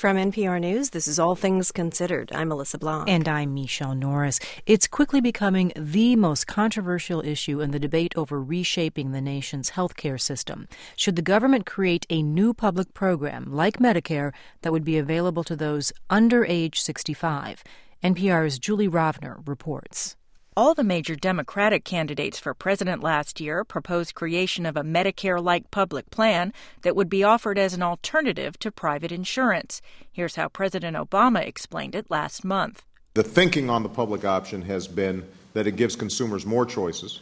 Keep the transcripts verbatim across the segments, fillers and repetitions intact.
From N P R News, this is All Things Considered. I'm Melissa Blanc. And I'm Michelle Norris. It's quickly becoming the most controversial issue in the debate over reshaping the nation's healthcare system. Should the government create a new public program, like Medicare, that would be available to those under age sixty-five? N P R's Julie Rovner reports. All the major Democratic candidates for president last year proposed creation of a Medicare-like public plan that would be offered as an alternative to private insurance. Here's how President Obama explained it last month. The thinking on the public option has been that it gives consumers more choices,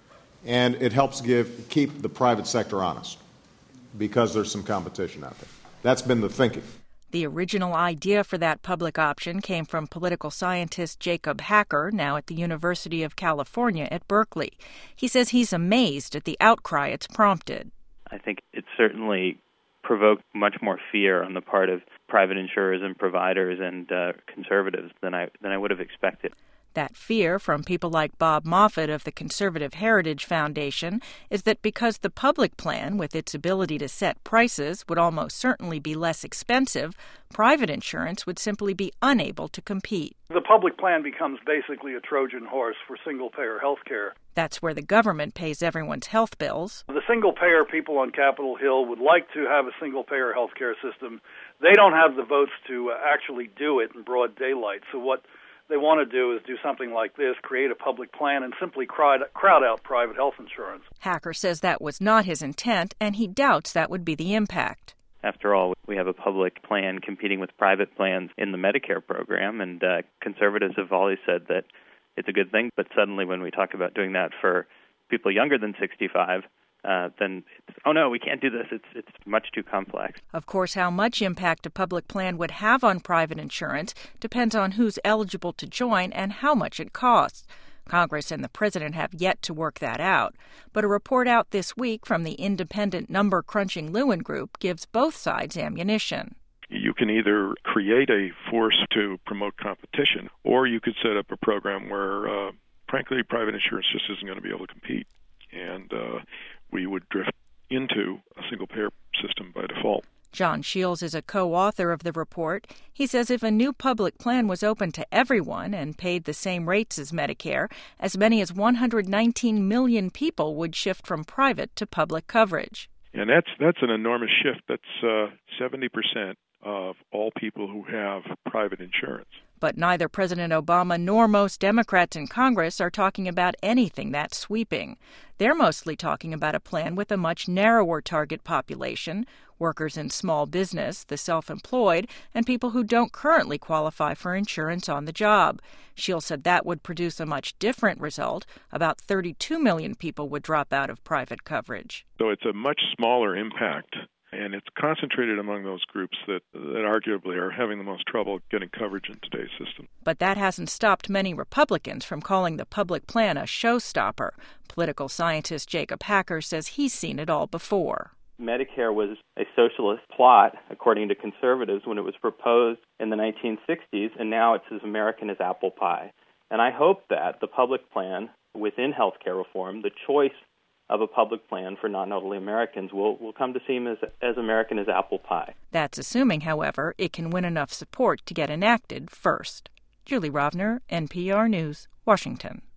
and it helps give keep the private sector honest because there's some competition out there. That's been the thinking. The original idea for that public option came from political scientist Jacob Hacker, now at the University of California at Berkeley. He says he's amazed at the outcry it's prompted. I think it certainly provoked much more fear on the part of private insurers and providers and uh, conservatives than I than I would have expected. That fear from people like Bob Moffett of the Conservative Heritage Foundation is that because the public plan, with its ability to set prices, would almost certainly be less expensive, private insurance would simply be unable to compete. The public plan becomes basically a Trojan horse for single-payer health care. That's where the government pays everyone's health bills. The single-payer people on Capitol Hill would like to have a single-payer health care system. They don't have the votes to actually do it in broad daylight. So what they want to do is do something like this, create a public plan, and simply crowd, crowd out private health insurance. Hacker says that was not his intent, and he doubts that would be the impact. After all, we have a public plan competing with private plans in the Medicare program, and uh, conservatives have always said that it's a good thing. But suddenly when we talk about doing that for people younger than sixty-five, Uh, then it's, oh no, we can't do this. It's it's much too complex. Of course, how much impact a public plan would have on private insurance depends on who's eligible to join and how much it costs. Congress and the president have yet to work that out. But a report out this week from the independent number-crunching Lewin Group gives both sides ammunition. You can either create a force to promote competition, or you could set up a program where, uh, frankly, private insurance just isn't going to be able to compete. And uh, we would drift into a single-payer system by default. John Shields is a co-author of the report. He says if a new public plan was open to everyone and paid the same rates as Medicare, as many as one hundred nineteen million people would shift from private to public coverage. And that's that's an enormous shift. That's uh, seventy percent of all people who have private insurance. But neither President Obama nor most Democrats in Congress are talking about anything that sweeping. They're mostly talking about a plan with a much narrower target population, workers in small business, the self-employed, and people who don't currently qualify for insurance on the job. Shields said that would produce a much different result. About thirty-two million people would drop out of private coverage. So it's a much smaller impact. And it's concentrated among those groups that, that arguably are having the most trouble getting coverage in today's system. But that hasn't stopped many Republicans from calling the public plan a showstopper. Political scientist Jacob Hacker says he's seen it all before. Medicare was a socialist plot, according to conservatives, when it was proposed in the nineteen sixties, and now it's as American as apple pie. And I hope that the public plan within health care reform, the choice of a public plan for non-elderly Americans will, will come to seem as, as American as apple pie. That's assuming, however, it can win enough support to get enacted first. Julie Rovner, N P R News, Washington.